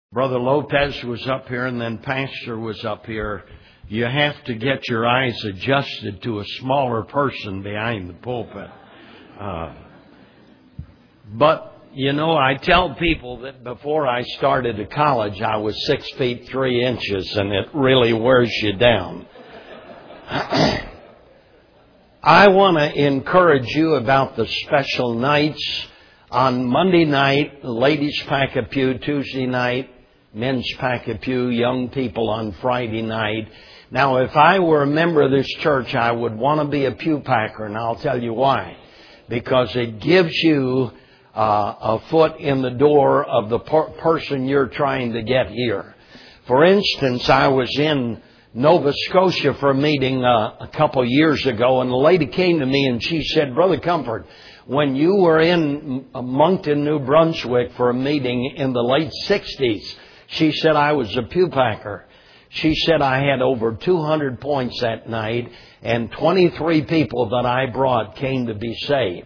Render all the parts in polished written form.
Brother Lopez was up here and then Pastor was up here. You have to get your eyes adjusted to a smaller person behind the pulpit. But, you know, I tell people that before I started at college, I was 6 feet 3 inches, and it really wears you down. I want to encourage you about the special nights. On Monday night, ladies pack a pew. Tuesday night, men's pack a pew. Young people on Friday night. Now, if I were a member of this church, I would want to be a pew packer, and I'll tell you why. Because it gives you a foot in the door of the person you're trying to get here. For instance, I was in Nova Scotia for a meeting a couple years ago, and the lady came to me and she said, Brother Comfort, when you were in Moncton, New Brunswick for a meeting in the late 60s, she said, I was a pew packer. She said I had over 200 points that night, and 23 people that I brought came to be saved.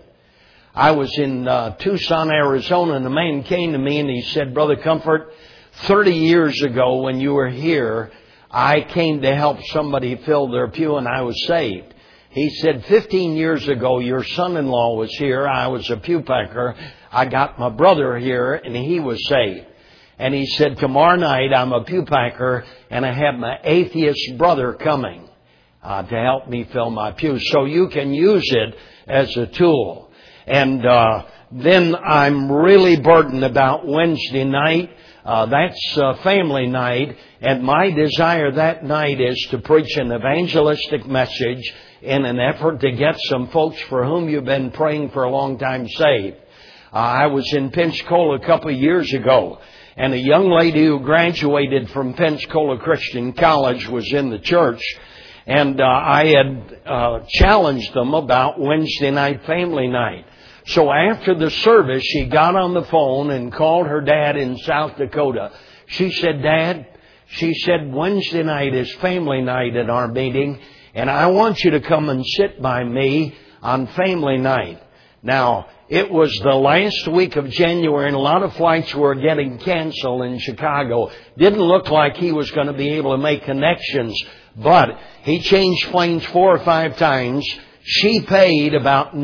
I was in Tucson, Arizona, and a man came to me and he said, Brother Comfort, 30 years ago when you were here, I came to help somebody fill their pew and I was saved. He said, 15 years ago, your son-in-law was here. I was a pew packer. I got my brother here and he was saved. And he said, tomorrow night I'm a pew packer and I have my atheist brother coming to help me fill my pew. So you can use it as a tool. And then I'm really burdened about Wednesday night. That's family night. And my desire that night is to preach an evangelistic message in an effort to get some folks for whom you've been praying for a long time saved. I was in Pensacola a couple of years ago, and a young lady who graduated from Pensacola Christian College was in the church. And I had challenged them about Wednesday night family night. So after the service, she got on the phone and called her dad in South Dakota. She said, Dad, she said, Wednesday night is family night at our meeting, and I want you to come and sit by me on family night. Now, it was the last week of January, and a lot of flights were getting canceled in Chicago. Didn't look like he was going to be able to make connections, but he changed planes 4 or 5 times. She paid about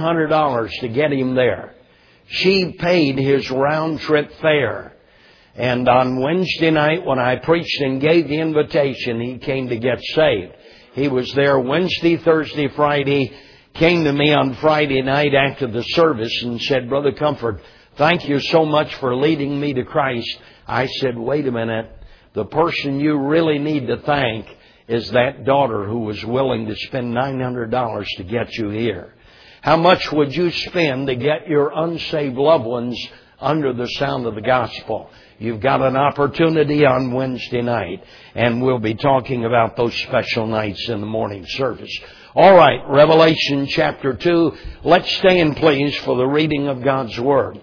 $900 to get him there. She paid his round-trip fare. And on Wednesday night, when I preached and gave the invitation, he came to get saved. He was there Wednesday, Thursday, Friday, came to me on Friday night after the service and said, Brother Comfort, thank you so much for leading me to Christ. I said, wait a minute. The person you really need to thank is that daughter who was willing to spend $900 to get you here. How much would you spend to get your unsaved loved ones under the sound of the gospel? You've got an opportunity on Wednesday night, and we'll be talking about those special nights in the morning service. All right, Revelation chapter 2. Let's stand, please, for the reading of God's Word.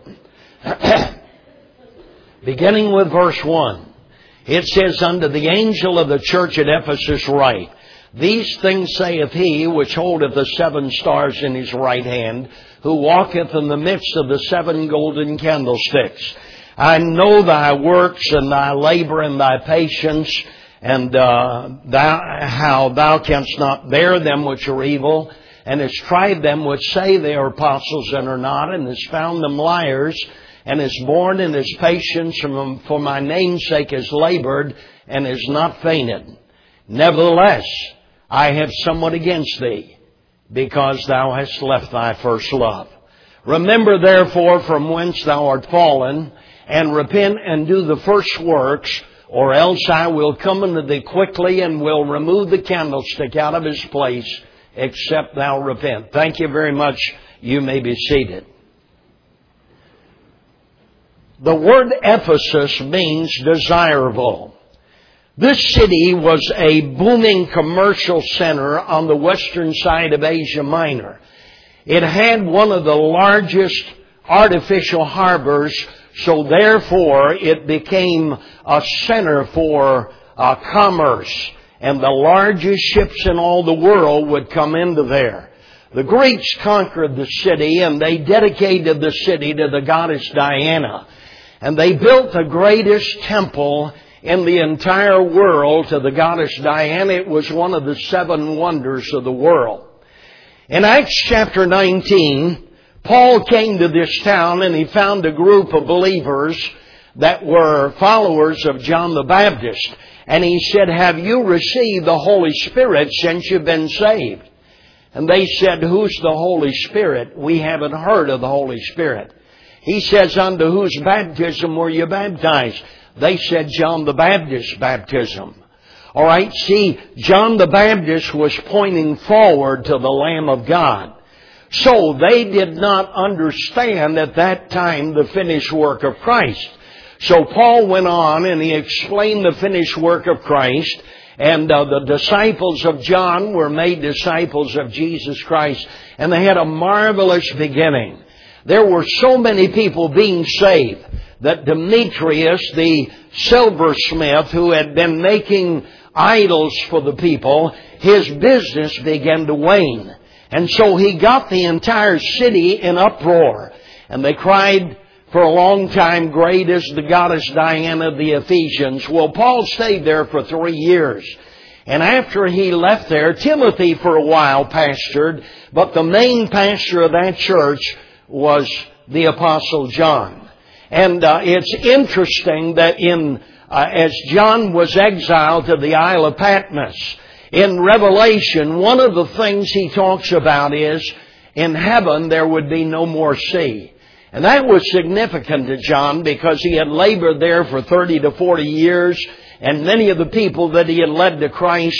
Beginning with verse 1. It says, Unto the angel of the church at Ephesus write, These things saith he which holdeth the 7 stars in his right hand, who walketh in the midst of the 7 golden candlesticks. I know thy works and thy labor and thy patience, and how thou canst not bear them which are evil, and hast tried them which say they are apostles and are not, and hast found them liars, and is borne in his patience, for my name's sake is labored, and is not fainted. Nevertheless, I have somewhat against thee, because thou hast left thy first love. Remember therefore from whence thou art fallen, and repent and do the first works, or else I will come unto thee quickly, and will remove the candlestick out of his place, except thou repent. Thank you very much. You may be seated. The word Ephesus means desirable. This city was a booming commercial center on the western side of Asia Minor. It had one of the largest artificial harbors, so therefore it became a center for commerce, and the largest ships in all the world would come into there. The Greeks conquered the city, and they dedicated the city to the goddess Diana. And they built the greatest temple in the entire world to the goddess Diana. It was one of the 7 wonders of the world. In Acts chapter 19, Paul came to this town and he found a group of believers that were followers of John the Baptist. And he said, "Have you received the Holy Spirit since you've been saved?" And they said, "Who's the Holy Spirit? We haven't heard of the Holy Spirit." He says, "Unto whose baptism were you baptized?" They said, "John the Baptist's baptism." All right, see, John the Baptist was pointing forward to the Lamb of God. So they did not understand at that time the finished work of Christ. So Paul went on and he explained the finished work of Christ. And the disciples of John were made disciples of Jesus Christ. And they had a marvelous beginning. There were so many people being saved that Demetrius, the silversmith who had been making idols for the people, his business began to wane. And so he got the entire city in uproar. And they cried for a long time, "Great is the goddess Diana of the Ephesians." Well, Paul stayed there for 3 years. And after he left there, Timothy for a while pastored, but the main pastor of that church was the Apostle John. And it's interesting that as John was exiled to the Isle of Patmos, in Revelation, one of the things he talks about is in heaven there would be no more sea. And that was significant to John because he had labored there for 30 to 40 years, and many of the people that he had led to Christ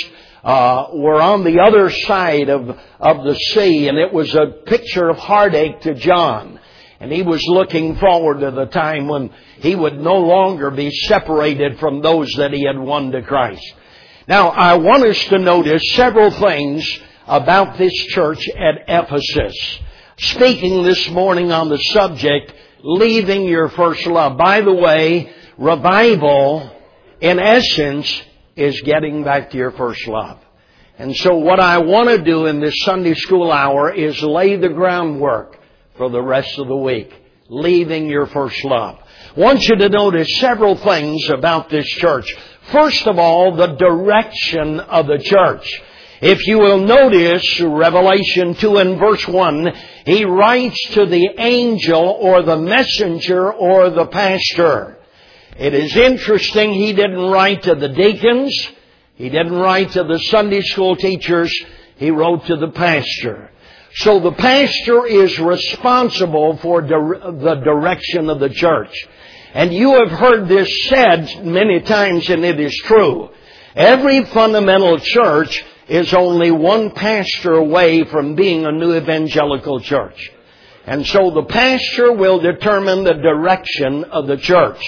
were on the other side of the sea, and it was a picture of heartache to John. And he was looking forward to the time when he would no longer be separated from those that he had won to Christ. Now, I want us to notice several things about this church at Ephesus. Speaking this morning on the subject, leaving your first love. By the way, revival, in essence, is getting back to your first love. And so what I want to do in this Sunday school hour is lay the groundwork for the rest of the week. Leaving your first love. I want you to notice several things about this church. First of all, the direction of the church. If you will notice Revelation 2 and verse 1, he writes to the angel or the messenger or the pastor. It is interesting, he didn't write to the deacons. He didn't write to the Sunday school teachers. He wrote to the pastor. So the pastor is responsible for the direction of the church. And you have heard this said many times, and it is true. Every fundamental church is only one pastor away from being a new evangelical church. And so the pastor will determine the direction of the church.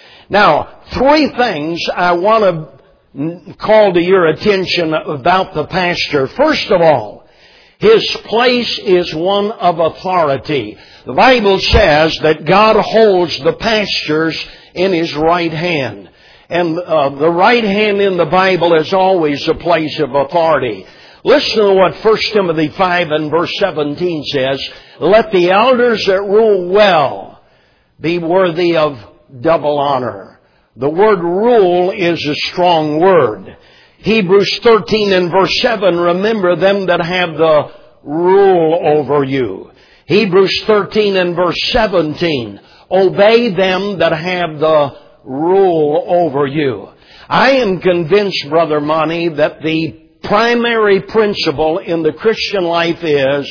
Now, 3 things I want to call to your attention about the pastor. First of all, his place is one of authority. The Bible says that God holds the pastors in His right hand. And the right hand in the Bible is always a place of authority. Listen to what 1 Timothy 5 and verse 17 says. Let the elders that rule well be worthy of double honor. The word rule is a strong word. Hebrews 13 and verse 7, remember them that have the rule over you. Hebrews 13 and verse 17, obey them that have the rule over you. I am convinced, Brother Monty, that the primary principle in the Christian life is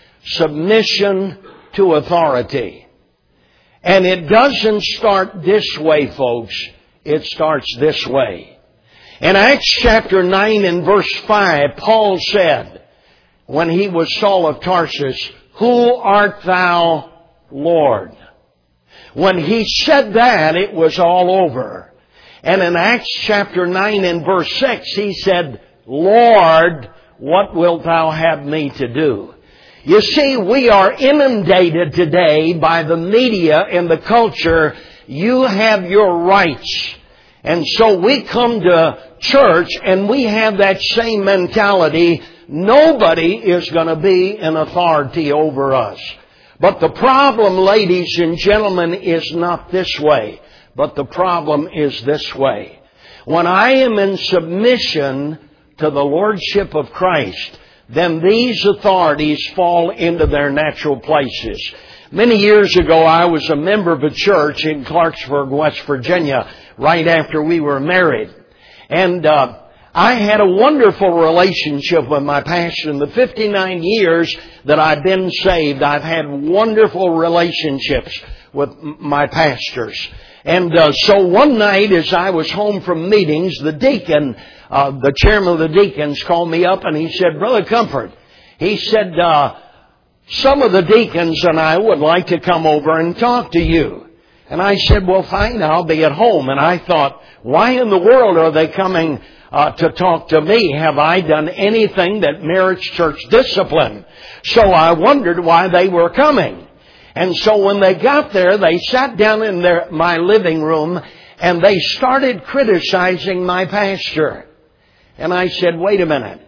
submission to authority. And it doesn't start this way, folks. It starts this way. In Acts chapter 9 and verse 5, Paul said, when he was Saul of Tarsus, who art thou, Lord? When he said that, it was all over. And in Acts chapter 9 and verse 6, he said, Lord, what wilt thou have me to do? You see, we are inundated today by the media and the culture. You have your rights. And so we come to church and we have that same mentality. Nobody is going to be an authority over us. But the problem, ladies and gentlemen, is not this way. But the problem is this way. When I am in submission to the Lordship of Christ, then these authorities fall into their natural places. Many years ago, I was a member of a church in Clarksburg, West Virginia, right after we were married. And I had a wonderful relationship with my pastor. In the 59 years that I've been saved, I've had wonderful relationships with my pastors. And so one night as I was home from meetings, the deacon, the chairman of the deacons called me up and he said, Brother Comfort, he said, some of the deacons and I would like to come over and talk to you. And I said, well, fine, I'll be at home. And I thought, why in the world are they coming to talk to me? Have I done anything that merits church discipline? So I wondered why they were coming. And so when they got there, they sat down in my living room and they started criticizing my pastor. And I said, wait a minute.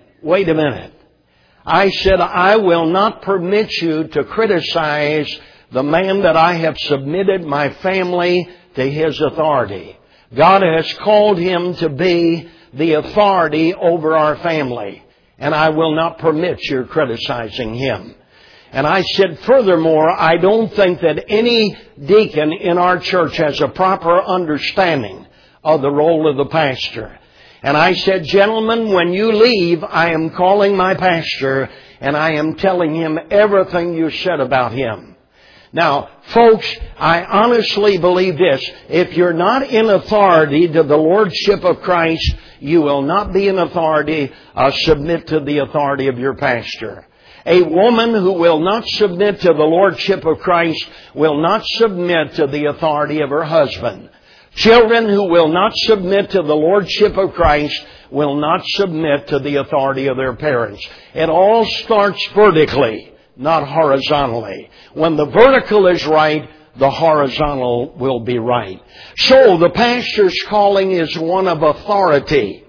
I said, I will not permit you to criticize the man that I have submitted my family to his authority. God has called him to be the authority over our family, and I will not permit your criticizing him. And I said, furthermore, I don't think that any deacon in our church has a proper understanding of the role of the pastor. And I said, gentlemen, when you leave, I am calling my pastor and I am telling him everything you said about him. Now, folks, I honestly believe this. If you're not in authority to the Lordship of Christ, you will not be in authority, submit to the authority of your pastor. A woman who will not submit to the Lordship of Christ will not submit to the authority of her husband. Children who will not submit to the Lordship of Christ will not submit to the authority of their parents. It all starts vertically, not horizontally. When the vertical is right, the horizontal will be right. So the pastor's calling is one of authority.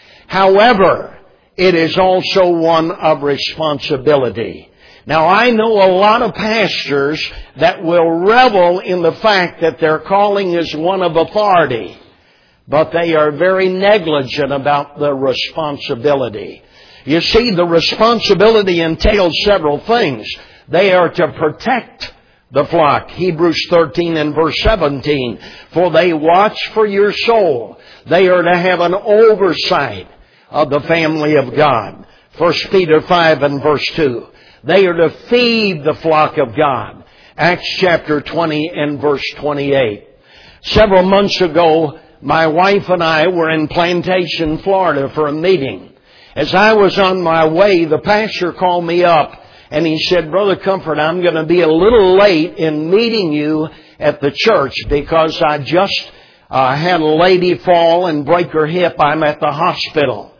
However, it is also one of responsibility. Now, I know a lot of pastors that will revel in the fact that their calling is one of authority, but they are very negligent about the responsibility. You see, the responsibility entails several things. They are to protect the flock. Hebrews 13 and verse 17. For they watch for your soul. They are to have an oversight of the family of God. 1 Peter 5 and verse 2. They are to feed the flock of God. Acts chapter 20 and verse 28. Several months ago, my wife and I were in Plantation, Florida for a meeting. As I was on my way, the pastor called me up and he said, Brother Comfort, I'm going to be a little late in meeting you at the church because I just had a lady fall and break her hip. I'm at the hospital.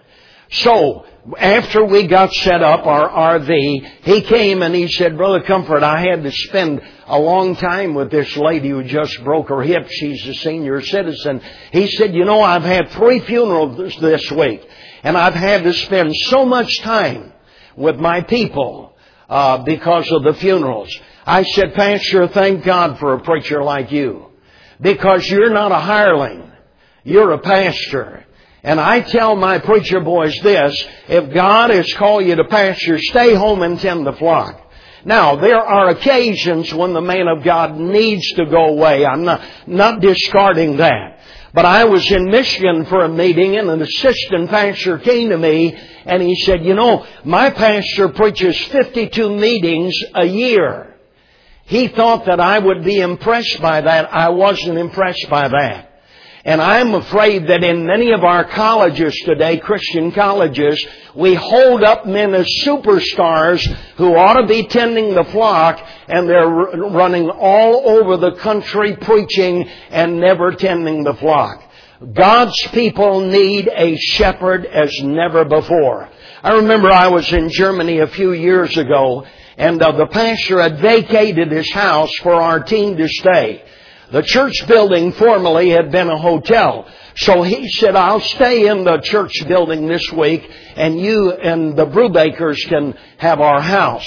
So, after we got set up, our RV, he came and he said, Brother Comfort, I had to spend a long time with this lady who just broke her hip. She's a senior citizen. He said, you know, I've had 3 funerals this week, and I've had to spend so much time with my people because of the funerals. I said, Pastor, thank God for a preacher like you, because you're not a hireling. You're a pastor. And I tell my preacher boys this, if God has called you to pasture, stay home and tend the flock. Now, there are occasions when the man of God needs to go away. I'm not discarding that. But I was in Michigan for a meeting and an assistant pastor came to me and he said, you know, my pastor preaches 52 meetings a year. He thought that I would be impressed by that. I wasn't impressed by that. And I'm afraid that in many of our colleges today, Christian colleges, we hold up men as superstars who ought to be tending the flock, and they're running all over the country preaching and never tending the flock. God's people need a shepherd as never before. I remember I was in Germany a few years ago, and the pastor had vacated his house for our team to stay. The church building formerly had been a hotel. So he said, I'll stay in the church building this week and you and the Brubakers can have our house.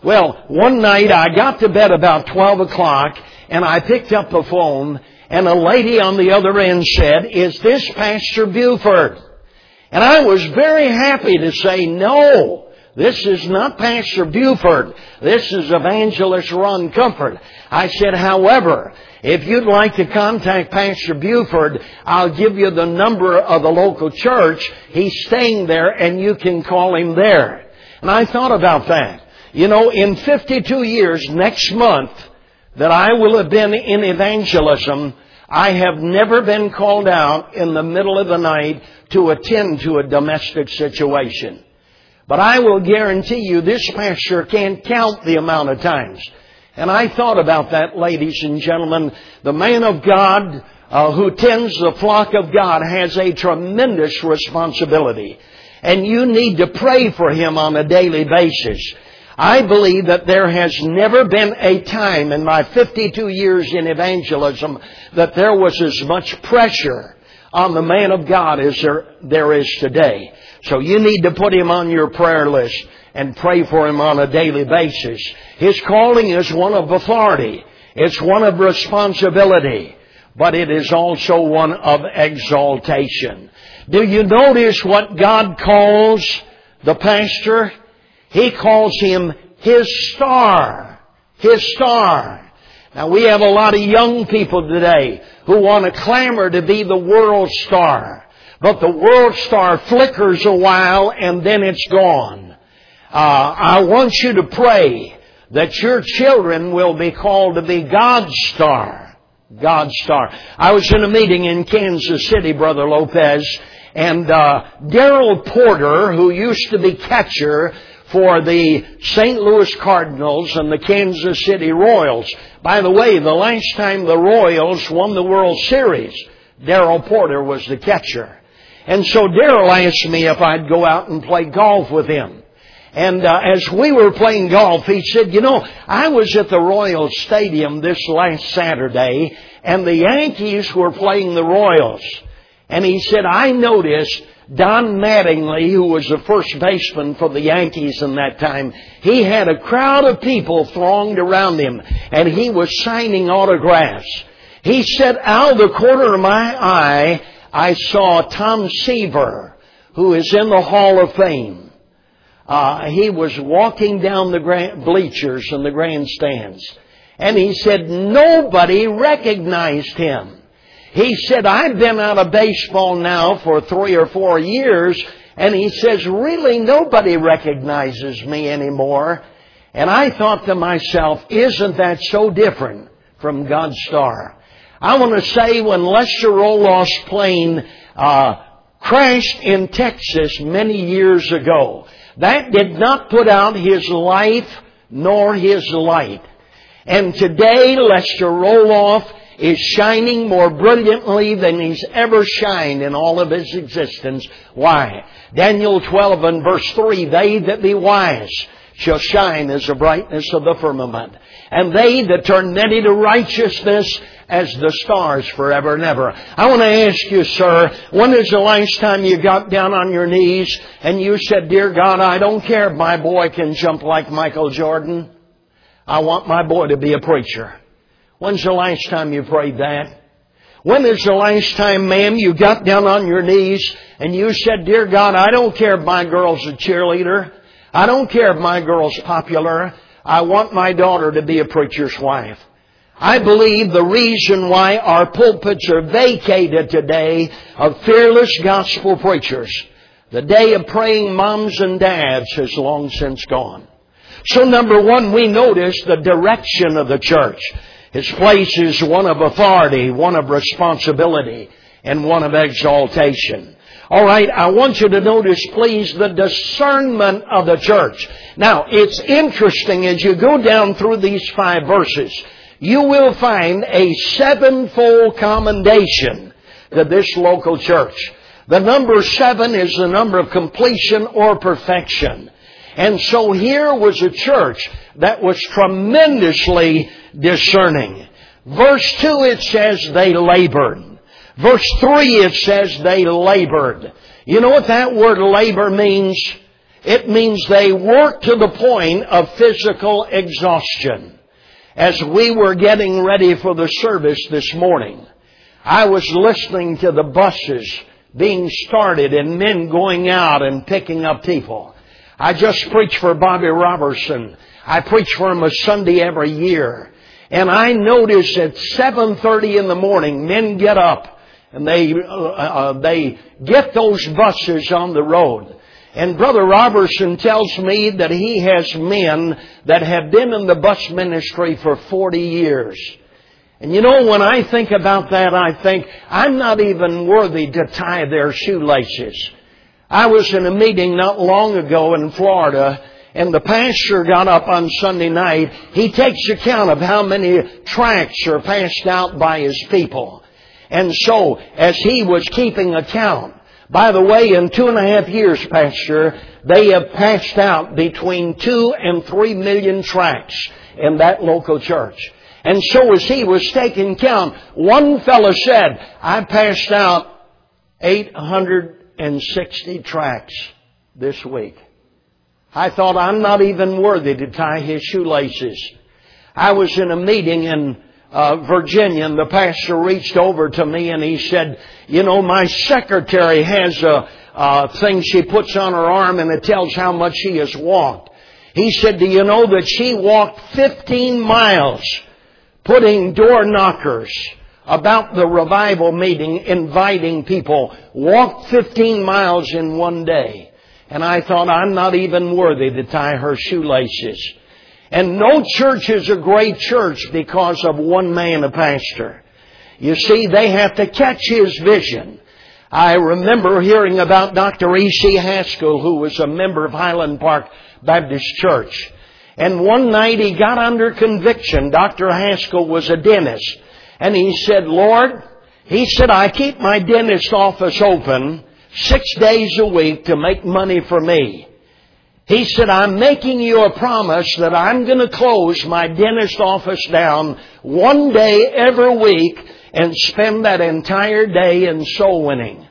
Well, one night I got to bed about 12 o'clock and I picked up the phone and a lady on the other end said, "Is this Pastor Buford?" And I was very happy to say, "No, this is not Pastor Buford. This is Evangelist Ron Comfort." I said, "However, if you'd like to contact Pastor Buford, I'll give you the number of the local church. He's staying there and you can call him there." And I thought about that. You know, in 52 years, next month, that I will have been in evangelism, I have never been called out in the middle of the night to attend to a domestic situation. But I will guarantee you this pastor can't count the amount of times. And I thought about that, ladies and gentlemen. The man of God who tends the flock of God has a tremendous responsibility. And you need to pray for him on a daily basis. I believe that there has never been a time in my 52 years in evangelism that there was as much pressure on the man of God as there is today. So you need to put him on your prayer list and pray for him on a daily basis. His calling is one of authority. It's one of responsibility. But it is also one of exaltation. Do you notice what God calls the pastor? He calls him His star. His star. Now we have a lot of young people today who want to clamor to be the world star. But the world star flickers a while and then it's gone. I want you to pray that your children will be called to be God's star. God's star. I was in a meeting in Kansas City, Brother Lopez, and Darrell Porter, who used to be catcher for the St. Louis Cardinals and the Kansas City Royals. By the way, the last time the Royals won the World Series, Darrell Porter was the catcher. And so Darrell asked me if I'd go out and play golf with him. And as we were playing golf, he said, "You know, I was at the Royals Stadium this last Saturday, and the Yankees were playing the Royals." And he said, "I noticed Don Mattingly, who was the first baseman for the Yankees in that time, he had a crowd of people thronged around him, and he was signing autographs." He said, "Out of the corner of my eye, I saw Tom Seaver, who is in the Hall of Fame. He was walking down the bleachers and the grandstands. And he said, nobody recognized him. He said, I've been out of baseball now for 3 or 4 years. And he says, really, nobody recognizes me anymore. And I thought to myself, isn't that so different from God's star? I want to say when Lester Roloff's plane crashed in Texas many years ago, that did not put out his life nor his light. And today Lester Roloff is shining more brilliantly than he's ever shined in all of his existence. Why? Daniel 12 and verse 3, they that be wise shall shine as the brightness of the firmament, and they that turn many to righteousness as the stars forever and ever. I want to ask you, sir, when is the last time you got down on your knees and you said, Dear God, I don't care if my boy can jump like Michael Jordan. I want my boy to be a preacher. When's the last time you prayed that? When is the last time, ma'am, you got down on your knees and you said, Dear God, I don't care if my girl's a cheerleader. I don't care if my girl's popular. I want my daughter to be a preacher's wife. I believe the reason why our pulpits are vacated today of fearless gospel preachers, the day of praying moms and dads has long since gone. So number one, we notice the direction of the church. His place is one of authority, one of responsibility, and one of exaltation. All right, I want you to notice, please, the discernment of the church. Now, it's interesting as you go down through these 5 verses, you will find a 7-fold commendation to this local church. The number 7 is the number of completion or perfection. And so here was a church that was tremendously discerning. Verse 2, it says they labored. Verse 3, it says they labored. You know what that word labor means? It means they work to the point of physical exhaustion. As we were getting ready for the service this morning, I was listening to the buses being started and men going out and picking up people. I just preached for Bobby Robertson. I preach for him a Sunday every year. And I notice at 7:30 in the morning, men get up and they get those buses on the road. And Brother Robertson tells me that he has men that have been in the bus ministry for 40 years. And you know, when I think about that, I think, I'm not even worthy to tie their shoelaces. I was in a meeting not long ago in Florida, and the pastor got up on Sunday night. He takes account of how many tracts are passed out by his people. And so, as he was keeping account, by the way, in 2.5 years, Pastor, they have passed out between 2 and 3 million tracts in that local church. And so as he was taking count, one fellow said, I passed out 860 tracts this week. I thought, I'm not even worthy to tie his shoelaces. I was in a meeting in Virginia, and the pastor reached over to me and he said, you know, my secretary has a thing she puts on her arm and it tells how much she has walked. He said, do you know that she walked 15 miles putting door knockers about the revival meeting, inviting people, walked 15 miles in one day. And I thought, I'm not even worthy to tie her shoelaces. And no church is a great church because of one man, a pastor. You see, they have to catch his vision. I remember hearing about Dr. E.C. Haskell, who was a member of Highland Park Baptist Church. And one night he got under conviction. Dr. Haskell was a dentist. And he said, Lord, he said, I keep my dentist office open 6 days a week to make money for me. He said, I'm making you a promise that I'm going to close my dentist office down one day every week and spend that entire day in soul winning.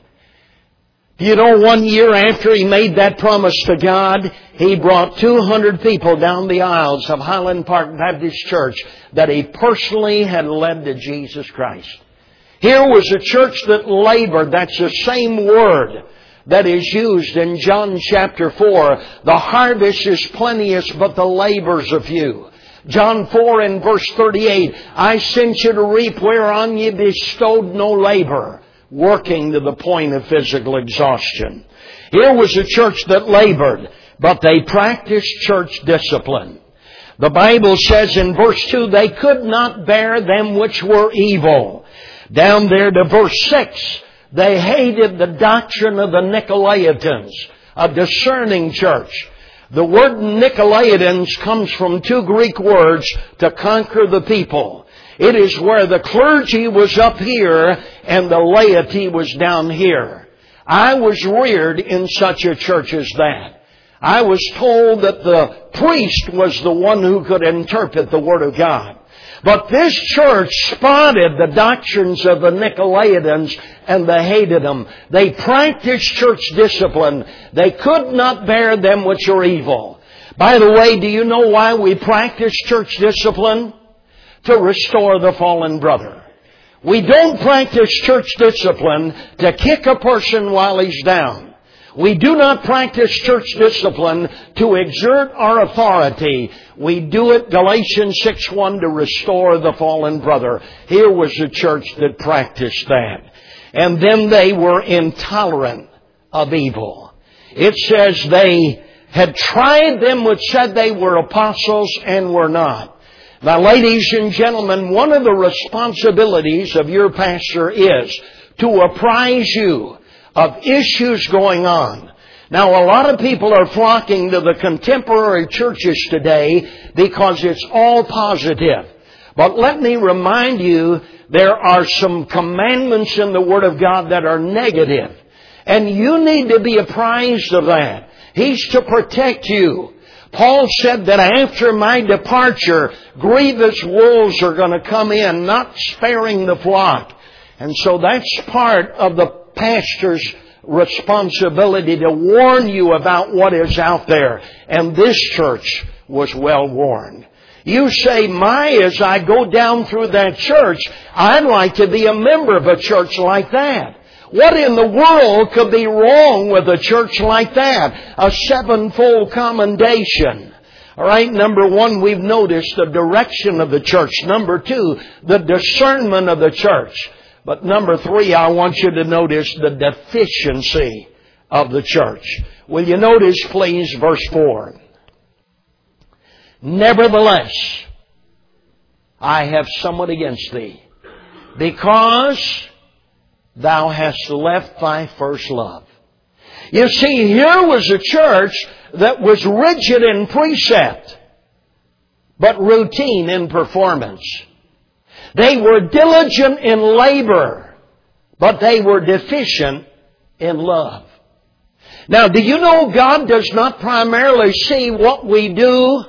You know, 1 year after he made that promise to God, he brought 200 people down the aisles of Highland Park Baptist Church that he personally had led to Jesus Christ. Here was a church that labored. That's the same word that is used in John chapter 4. The harvest is plenteous, but the labors are few. John 4 and verse 38, I sent you to reap whereon ye bestowed no labor, working to the point of physical exhaustion. Here was a church that labored, but they practiced church discipline. The Bible says in verse 2, they could not bear them which were evil. Down there to verse 6, they hated the doctrine of the Nicolaitans, a discerning church. The word Nicolaitans comes from 2 Greek words, to conquer the people. It is where the clergy was up here and the laity was down here. I was reared in such a church as that. I was told that the priest was the one who could interpret the Word of God. But this church spotted the doctrines of the Nicolaitans and they hated them. They practiced church discipline. They could not bear them which are evil. By the way, do you know why we practice church discipline? To restore the fallen brother. We don't practice church discipline to kick a person while he's down. We do not practice church discipline to exert our authority. We do it, Galatians 6:1, to restore the fallen brother. Here was a church that practiced that. And then they were intolerant of evil. It says they had tried them which said they were apostles and were not. Now, ladies and gentlemen, one of the responsibilities of your pastor is to apprise you of issues going on. Now, a lot of people are flocking to the contemporary churches today because it's all positive. But let me remind you, there are some commandments in the Word of God that are negative. And you need to be apprised of that. He's to protect you. Paul said that after my departure, grievous wolves are going to come in, not sparing the flock. And so that's part of the pastor's responsibility to warn you about what is out there. And this church was well warned. You say, as I go down through that church, I'd like to be a member of a church like that. What in the world could be wrong with a church like that? A sevenfold commendation. All right, number one, we've noticed the direction of the church. Number two, the discernment of the church. But number three, I want you to notice the deficiency of the church. Will you notice, please, verse 4? Nevertheless, I have somewhat against thee, because thou hast left thy first love. You see, here was a church that was rigid in precept, but routine in performance. They were diligent in labor, but they were deficient in love. Now, do you know God does not primarily see what we do,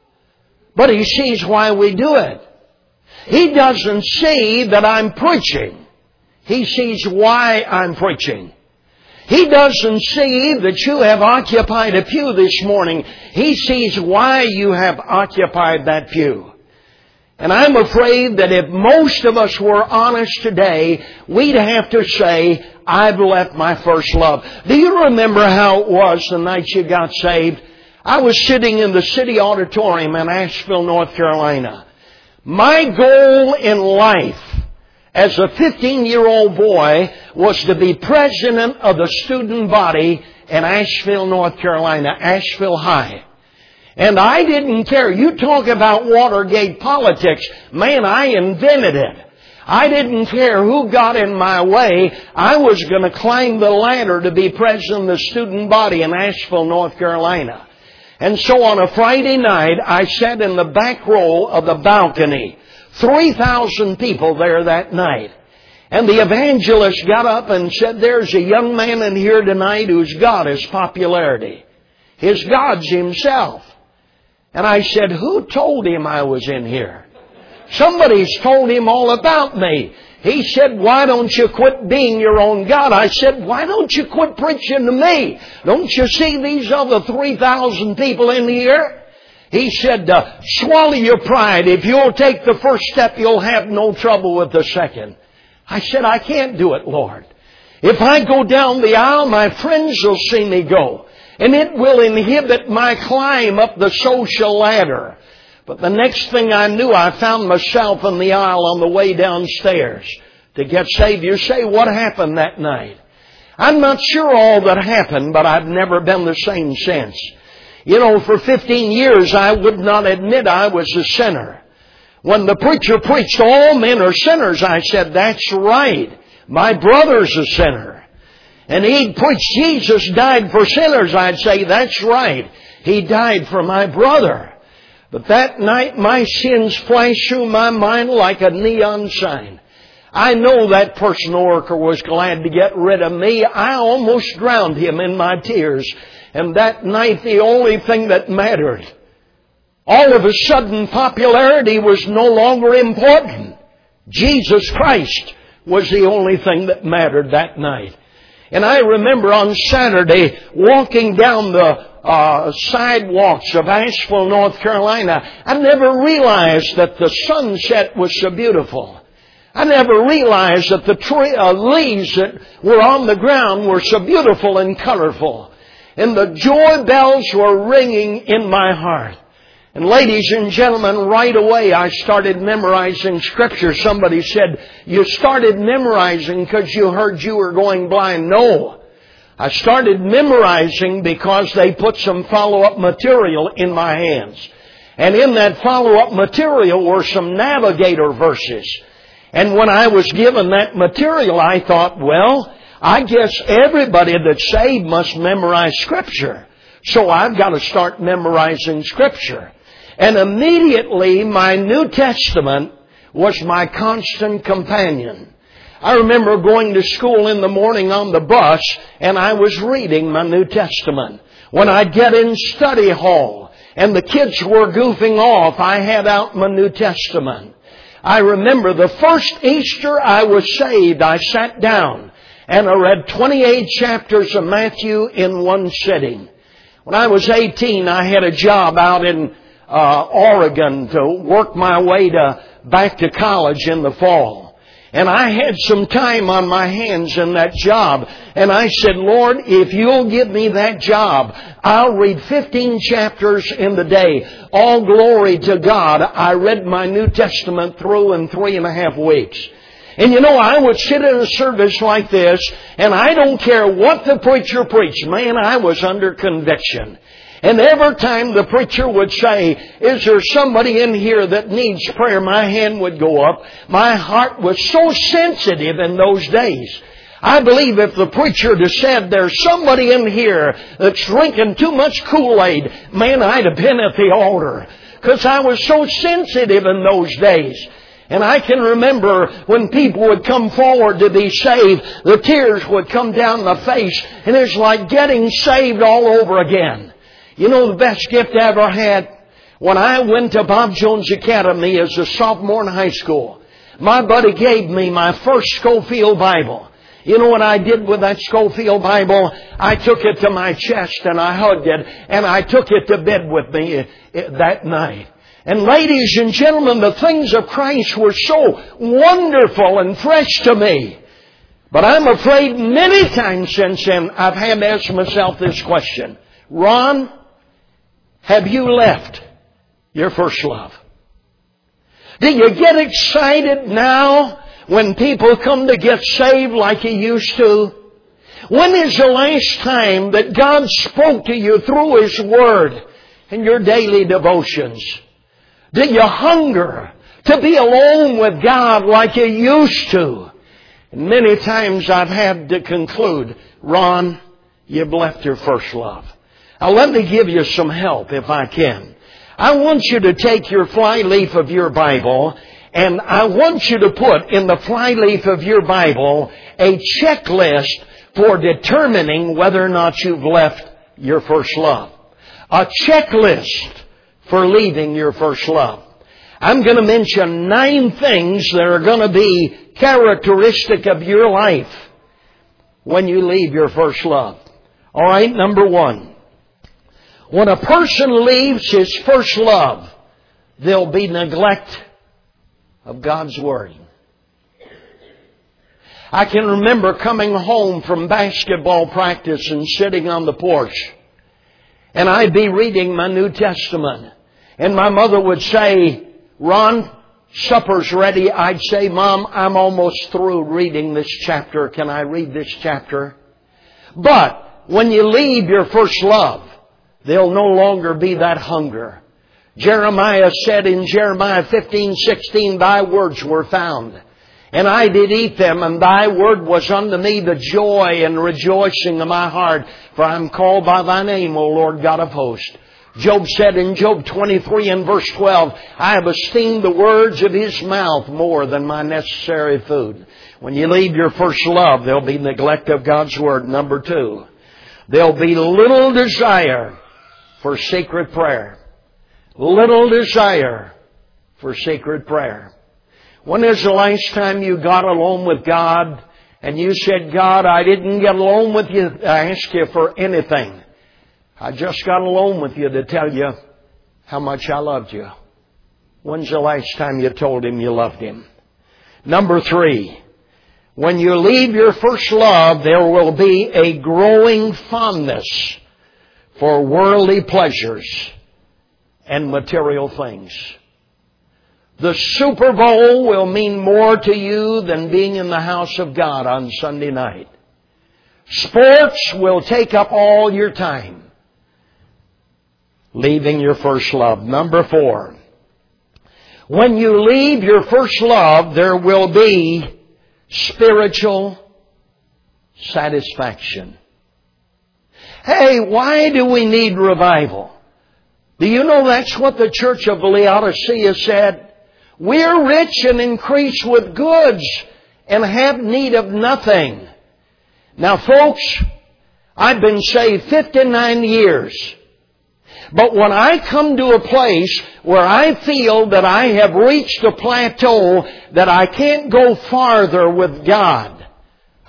but He sees why we do it. He doesn't see that I'm preaching. He sees why I'm preaching. He doesn't see that you have occupied a pew this morning. He sees why you have occupied that pew. And I'm afraid that if most of us were honest today, we'd have to say, I've left my first love. Do you remember how it was the night you got saved? I was sitting in the city auditorium in Asheville, North Carolina. My goal in life as a 15-year-old boy was to be president of the student body in Asheville, North Carolina, Asheville High. And I didn't care. You talk about Watergate politics. Man, I invented it. I didn't care who got in my way. I was going to climb the ladder to be president of the student body in Asheville, North Carolina. And so on a Friday night, I sat in the back row of the balcony. 3,000 people there that night. And the evangelist got up and said, there's a young man in here tonight whose God is popularity. His God's himself. And I said, who told him I was in here? Somebody's told him all about me. He said, why don't you quit being your own God? I said, why don't you quit preaching to me? Don't you see these other 3,000 people in here? He said, swallow your pride. If you'll take the first step, you'll have no trouble with the second. I said, I can't do it, Lord. If I go down the aisle, my friends will see me go. And it will inhibit my climb up the social ladder. But the next thing I knew, I found myself in the aisle on the way downstairs to get saved. You say, what happened that night? I'm not sure all that happened, but I've never been the same since. You know, for 15 years, I would not admit I was a sinner. When the preacher preached, all men are sinners, I said, that's right. My brother's a sinner. And he'd preach, Jesus died for sinners. I'd say, that's right. He died for my brother. But that night, my sins flashed through my mind like a neon sign. I know that personal worker was glad to get rid of me. I almost drowned him in my tears. And that night, the only thing that mattered, all of a sudden, popularity was no longer important. Jesus Christ was the only thing that mattered that night. And I remember on Saturday walking down the sidewalks of Asheville, North Carolina. I never realized that the sunset was so beautiful. I never realized that the leaves that were on the ground were so beautiful and colorful. And the joy bells were ringing in my heart. And ladies and gentlemen, right away I started memorizing Scripture. Somebody said, you started memorizing because you heard you were going blind. No. I started memorizing because they put some follow-up material in my hands. And in that follow-up material were some navigator verses. And when I was given that material, I thought, well, I guess everybody that's saved must memorize Scripture. So I've got to start memorizing Scripture. And immediately my New Testament was my constant companion. I remember going to school in the morning on the bus and I was reading my New Testament. When I'd get in study hall and the kids were goofing off, I had out my New Testament. I remember the first Easter I was saved, I sat down and I read 28 chapters of Matthew in one sitting. When I was 18, I had a job out in Oregon to work my way back to college in the fall. And I had some time on my hands in that job. And I said, Lord, if you'll give me that job, I'll read 15 chapters in the day. All glory to God. I read my New Testament through in 3.5 weeks. And you know, I would sit in a service like this, and I don't care what the preacher preached. Man, I was under conviction. And every time the preacher would say, is there somebody in here that needs prayer? My hand would go up. My heart was so sensitive in those days. I believe if the preacher had said, there's somebody in here that's drinking too much Kool-Aid, man, I'd have been at the altar. Because I was so sensitive in those days. And I can remember when people would come forward to be saved, the tears would come down the face, and it's like getting saved all over again. You know the best gift I ever had? When I went to Bob Jones Academy as a sophomore in high school, my buddy gave me my first Scofield Bible. You know what I did with that Scofield Bible? I took it to my chest and I hugged it, and I took it to bed with me that night. And ladies and gentlemen, the things of Christ were so wonderful and fresh to me. But I'm afraid many times since then I've had to ask myself this question. Ron, have you left your first love? Do you get excited now when people come to get saved like you used to? When is the last time that God spoke to you through His Word in your daily devotions? Do you hunger to be alone with God like you used to? And many times I've had to conclude, Ron, you've left your first love. Now let me give you some help if I can. I want you to take your flyleaf of your Bible, and I want you to put in the flyleaf of your Bible a checklist for determining whether or not you've left your first love. A checklist for leaving your first love. I'm going to mention 9 things that are going to be characteristic of your life when you leave your first love. All right, number 1. When a person leaves his first love, there'll be neglect of God's Word. I can remember coming home from basketball practice and sitting on the porch, and I'd be reading my New Testament. And my mother would say, Ron, supper's ready. I'd say, Mom, I'm almost through reading this chapter. Can I read this chapter? But when you leave your first love, there'll no longer be that hunger. Jeremiah said in Jeremiah 15:16, Thy words were found, and I did eat them, and Thy word was unto me the joy and rejoicing of my heart, for I am called by Thy name, O Lord God of hosts. Job said in Job 23 and verse 12, I have esteemed the words of His mouth more than my necessary food. When you leave your first love, there'll be neglect of God's Word. Number 2, there'll be little desire for secret prayer. Little desire for secret prayer. When is the last time you got alone with God and you said, God, I didn't get alone with you to ask you for anything. I just got alone with you to tell you how much I loved you. When's the last time you told Him you loved Him? Number 3, when you leave your first love, there will be a growing fondness for worldly pleasures and material things. The Super Bowl will mean more to you than being in the house of God on Sunday night. Sports will take up all your time. Leaving your first love. Number 4, when you leave your first love, there will be spiritual satisfaction. Hey, why do we need revival? Do you know that's what the church of Laodicea said? We're rich and increase with goods and have need of nothing. Now, folks, I've been saved 59 years. But when I come to a place where I feel that I have reached a plateau that I can't go farther with God,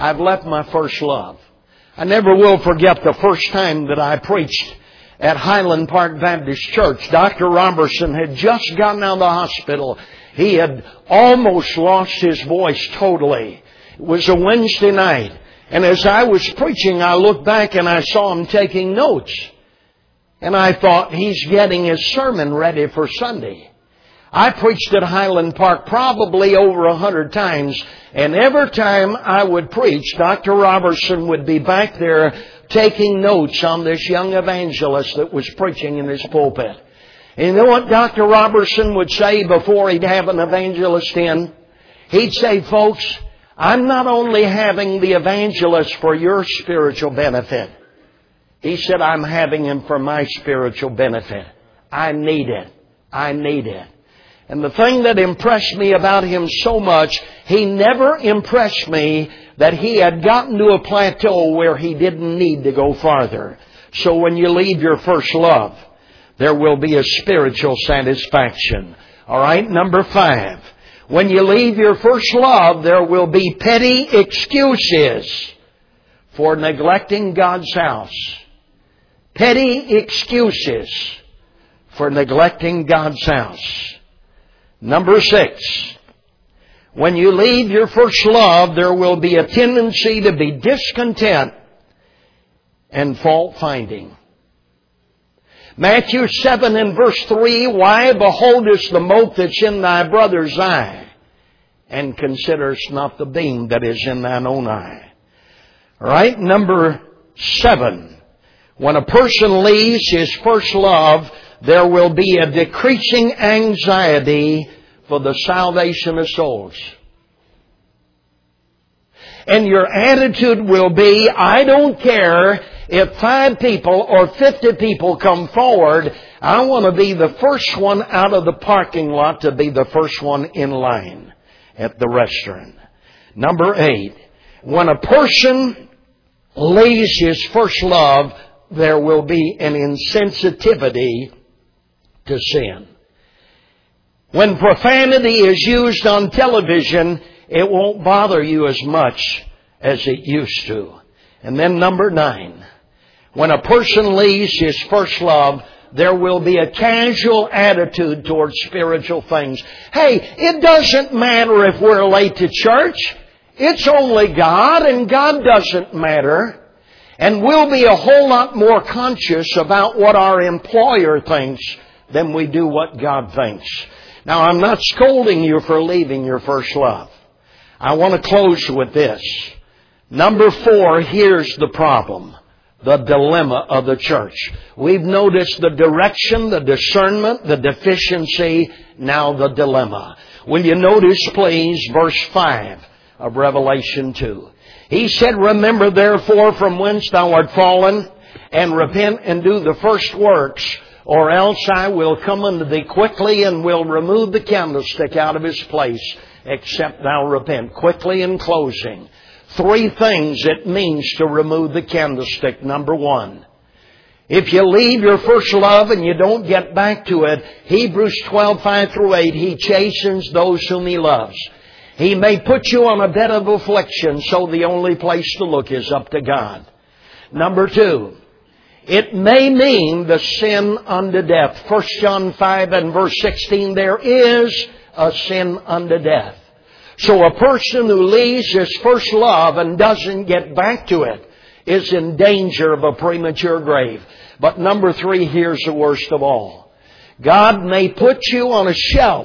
I've left my first love. I never will forget the first time that I preached at Highland Park Baptist Church. Dr. Robertson had just gotten out of the hospital. He had almost lost his voice totally. It was a Wednesday night. And as I was preaching, I looked back and I saw him taking notes. And I thought, he's getting his sermon ready for Sunday. I preached at Highland Park probably over 100 times. And every time I would preach, Dr. Robertson would be back there taking notes on this young evangelist that was preaching in his pulpit. And you know what Dr. Robertson would say before he'd have an evangelist in? He'd say, folks, I'm not only having the evangelist for your spiritual benefit. He said, I'm having him for my spiritual benefit. I need it. I need it. And the thing that impressed me about him so much, he never impressed me that he had gotten to a plateau where he didn't need to go farther. So when you leave your first love, there will be a spiritual satisfaction. All right, number 5. When you leave your first love, there will be petty excuses for neglecting God's house. Petty excuses for neglecting God's house. Number 6. When you leave your first love, there will be a tendency to be discontent and fault finding. Matthew 7 and verse 3, why beholdest the mote that's in thy brother's eye, and considerest not the beam that is in thine own eye? All right, number 7. When a person leaves his first love, there will be a decreasing anxiety for the salvation of souls. And your attitude will be, I don't care if 5 people or 50 people come forward. I want to be the first one out of the parking lot to be the first one in line at the restaurant. Number 8. When a person leaves his first love, there will be an insensitivity to sin. When profanity is used on television, it won't bother you as much as it used to. And then number 9. When a person leaves his first love, there will be a casual attitude towards spiritual things. Hey, it doesn't matter if we're late to church. It's only God, and God doesn't matter. And we'll be a whole lot more conscious about what our employer thinks than we do what God thinks. Now, I'm not scolding you for leaving your first love. I want to close with this. Number 4, here's the problem. The dilemma of the church. We've noticed the direction, the discernment, the deficiency, now the dilemma. Will you notice, please, verse 5 of Revelation 2. He said, remember therefore from whence thou art fallen, and repent and do the first works, or else I will come unto thee quickly and will remove the candlestick out of his place, except thou repent. Quickly in closing. 3 things it means to remove the candlestick. Number 1. If you leave your first love and you don't get back to it, Hebrews 12:5-8, He chastens those whom He loves. He may put you on a bed of affliction, so the only place to look is up to God. Number 2. It may mean the sin unto death. 1 John 5 and verse 16, there is a sin unto death. So a person who leaves his first love and doesn't get back to it is in danger of a premature grave. But number 3, here's the worst of all. God may put you on a shelf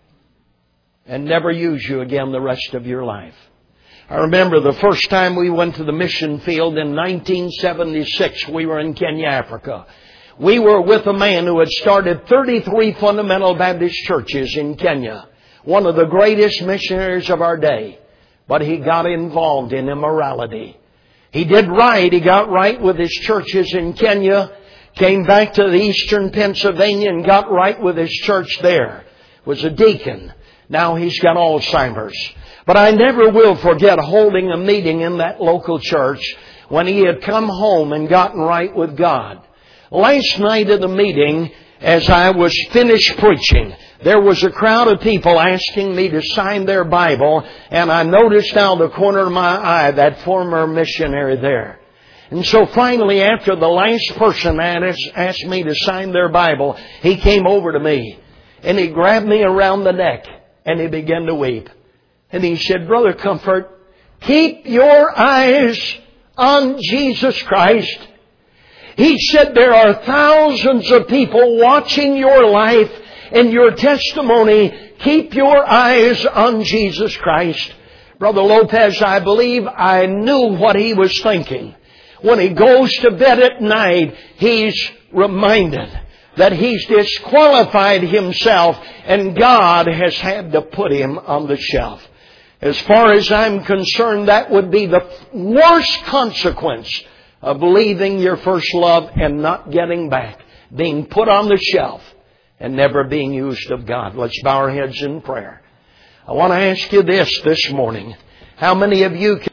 and never use you again the rest of your life. I remember the first time we went to the mission field in 1976. We were in Kenya, Africa. We were with a man who had started 33 fundamental Baptist churches in Kenya. One of the greatest missionaries of our day. But he got involved in immorality. He did right. He got right with his churches in Kenya. Came back to the eastern Pennsylvania and got right with his church there. Was a deacon. Now he's got Alzheimer's. But I never will forget holding a meeting in that local church when he had come home and gotten right with God. Last night of the meeting, as I was finished preaching, there was a crowd of people asking me to sign their Bible, and I noticed out of the corner of my eye that former missionary there. And so finally, after the last person asked me to sign their Bible, he came over to me, and he grabbed me around the neck, and he began to weep. And he said, Brother Comfort, keep your eyes on Jesus Christ. He said, there are thousands of people watching your life and your testimony. Keep your eyes on Jesus Christ. Brother Lopez, I believe I knew what he was thinking. When he goes to bed at night, he's reminded that he's disqualified himself and God has had to put him on the shelf. As far as I'm concerned, that would be the worst consequence of leaving your first love and not getting back. Being put on the shelf and never being used of God. Let's bow our heads in prayer. I want to ask you this morning. How many of you can